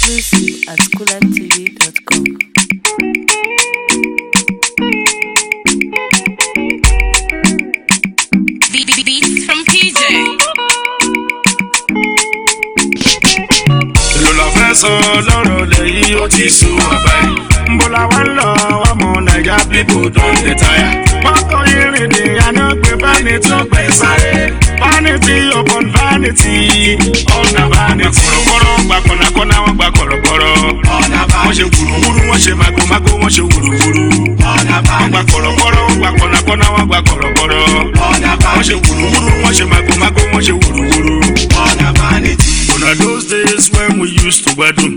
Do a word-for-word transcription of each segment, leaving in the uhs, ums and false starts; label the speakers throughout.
Speaker 1: Exclusive at coolantv dot com.
Speaker 2: Beats from P J.
Speaker 3: Lola fẹ́ sọ lọ́rọ̀ lẹ́yìn ó ti sùn bàbá yìí. Mbola wa ń lọ ọmọ Naija people don dey tire. Mọ́tò irin ni àná pé báni tó gbé sáré. Vanity upon vanity, ọ̀nà vanity. Kọ̀rọ̀kọ̀rọ̀ gba kọ̀nàkọ̀nà wọ́n gba kọ̀rọ̀kọ̀rọ̀. Ọ̀nà vanity. Wọ́n ṣe wùrùwùrù wọ́n ṣe màgòmágó wọ́n ṣe wùrùwùrù. Ọ̀nà vanity. Wọ́n gba kọ̀rọ̀kọ̀rọ̀ wọ́n gba kọ̀nàkọ̀nà wọ́n gba kọ̀rọ̀kọ̀rọ̀. Ọ̀nà vanity. Wọ́n ṣe wùrùwùrù wọ́n ṣe màgòmágó wọ́n ṣe wùrùwùrù. Ọ̀nà vanity. Gonna those days when we used to gbadun.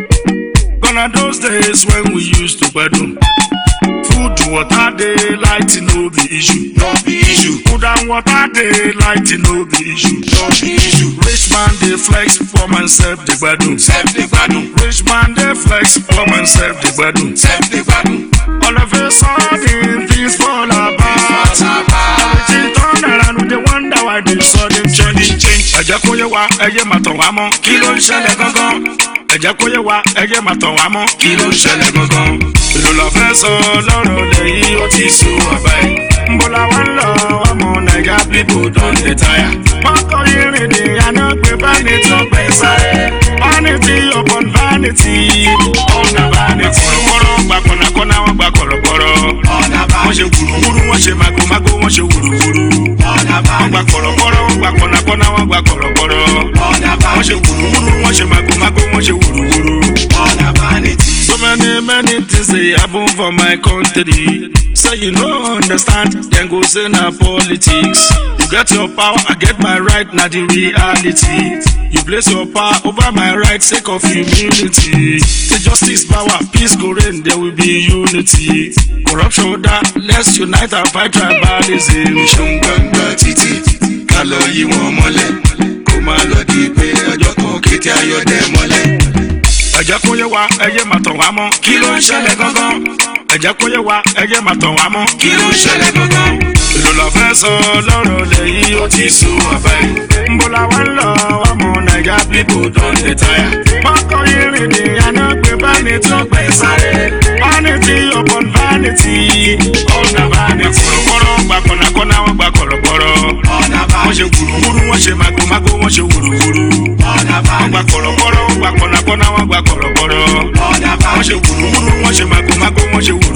Speaker 3: Gonna those days when we used to gbadun. Food, water, they light, no be issue. No be issue. Food and water, they light, no be issue. No be issue. Rich man, they flex, poor man self, they gbadun. Self, they gbadun. Rich man, they flex, poor man self, they gbadun. Self, they gbadun. All of a sudden, things fall apart. Everything turn around, they wonder why they sudden change. Ẹ̀jẹ̀ kó yé wa, ẹyẹ mà tàn wá mọ́, kí ló ń ṣẹlẹ̀ gangan? Ẹ̀jẹ̀ kó yé wa, ẹyẹ mà tàn wá mọ́, kí ló ń ṣẹlẹ̀ gangan? Èló la fẹ́ sọ lọ́rọ̀ lẹ́yìn ó ti sùn bàbá yìí. Mbola wa ń lọ ọmọ Naija people don dey tire. Mọ́tò irin ni àná pé báni tó gbé sáré. Vanity upon vanity, ọ̀nà vanity. Kọ̀rọ̀kọ̀rọ̀ gba kọ̀nàkọ̀nà wọ́n gba kọ̀rọ̀kọ̀rọ̀. Ọ̀nà vanity. Wọ́n ṣe wùrùwùrù wọ́n ṣe màgòmágó wọ́n ṣe wùrùwùrù. Ọ̀nà vanity. Wọ́n gba kọ̀rọ̀kọ̀rọ̀ wọ́n gba kọ̀nàkọ̀nà wọ́n gba kọ̀rọ̀kọ̀rọ̀. Ọ̀nà vanity. Wọ́n ṣe wùrùwùrù wọ́n ṣe màgòmágó wọ́n ṣe wùrùwùrù. Ọ̀nà vanity. So many many things dey happen for my country. Say you no understand, then go say na politics. You get your power, I get my right, na the reality. You place your power over my right sake of humility. The justice power, peace go reign, there will be unity. Corruption that, let's unite and fight tribalism. Ṣùgbọ́n títí ká lọ yí wọn mọ́lẹ̀, kó má lọ di pé ọjọ́ kan kété ayọ̀dẹ̀ mọ́lẹ̀. Ẹ̀jẹ̀ kó yé wa, ẹyẹ mà tàn wá mọ́, kí ló ń ṣẹlẹ̀ gangan? Ẹ̀jẹ̀ kó yé wa, ẹyẹ mà tàn wá mọ́, kí ló ń ṣẹlẹ̀ gangan? Èló la fẹ́ sọ lọ́rọ̀ lẹ́yìn ó ti sùn bàbá yìí. Mbola wa ń lọ ọmọ Naija people don dey tire. Mọ́tò irin ni àná pé báni tó gbé sáré. Vanity upon vanity, ọ̀nà vanity. Kọ̀rọ̀kọ̀rọ̀ gba kọ̀nàkọ̀nà wọ́n gba kọ̀rọ̀kọ̀rọ̀. Ọ̀nà vanity. Wọ́n ṣe wùrùwùrù wọ́n ṣe màgòmágó wọ́n ṣe wùrùwùrù. Ọ̀nà vanity. Wọ́n gba kọ̀rọ̀kọ̀rọ̀ wọ́n gba kọ̀nàkọ̀nà wọ́n gba kọ̀rọ̀kọ̀rọ̀. Ọ̀nà vanity. Wọ́n ṣe wùrùwùrù wọ́n ṣe màgòmágó wọ́n ṣe wùrùwùrù.